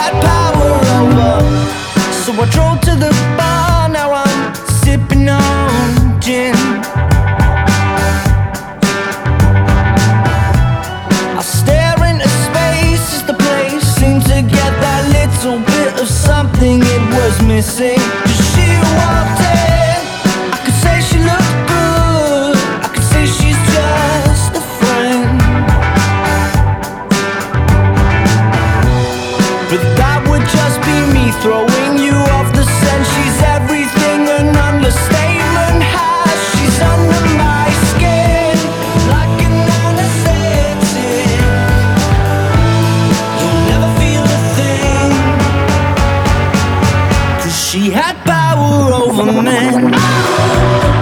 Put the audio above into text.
had power over. So I drove to the bar, now I'm sipping on gin. I stare into space as the place seemed to get that little bit of something it was missing. As she walked in, I could say she looked good, I could say she's just a friend. But that would just be me throwing you off the scent. She's everything an understatement has. She's under my skin like an anesthetic. You'll never feel a thing, 'cause she had power over men.